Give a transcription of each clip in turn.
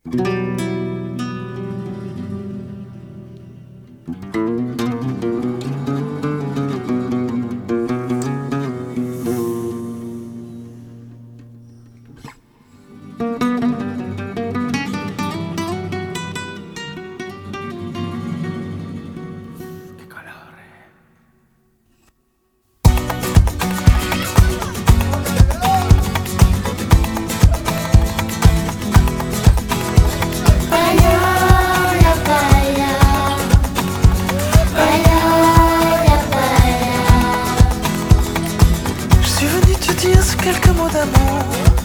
Quelques mots d'amour.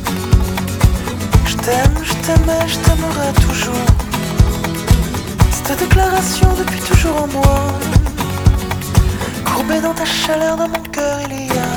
Je t'aime, je t'aimais, je t'aimerai toujours. Cette déclaration depuis toujours en moi. Courbée dans ta chaleur, dans mon cœur il y a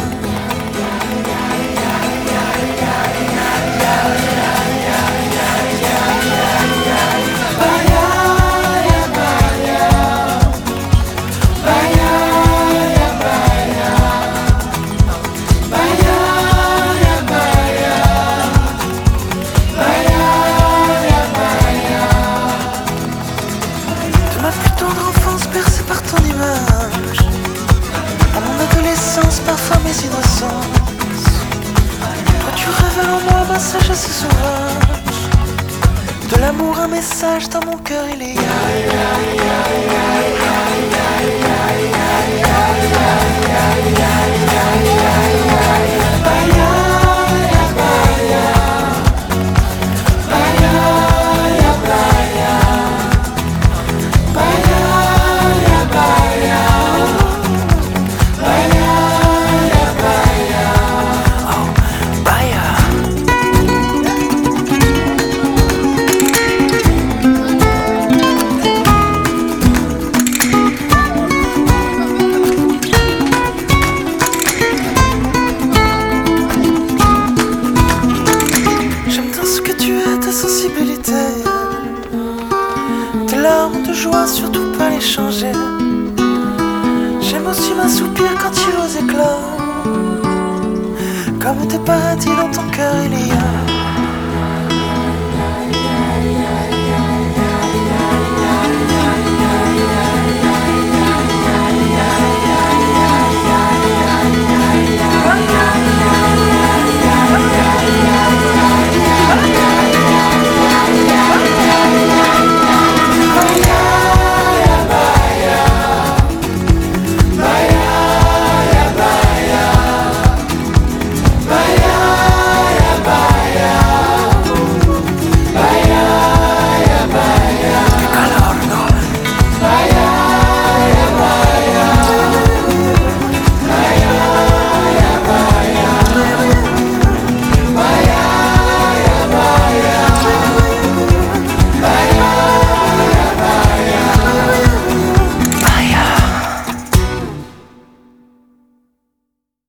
bercé par ton image, à mon adolescence, parfois mes innocences. Toi tu révèles en moi ma sagesse sauvage. De l'amour un message dans mon cœur il y a. Tes larmes de joie, surtout pas les changer. J'aime aussi m'assoupir quand tu aux éclats. Comme tes paradis dans ton cœur il y a.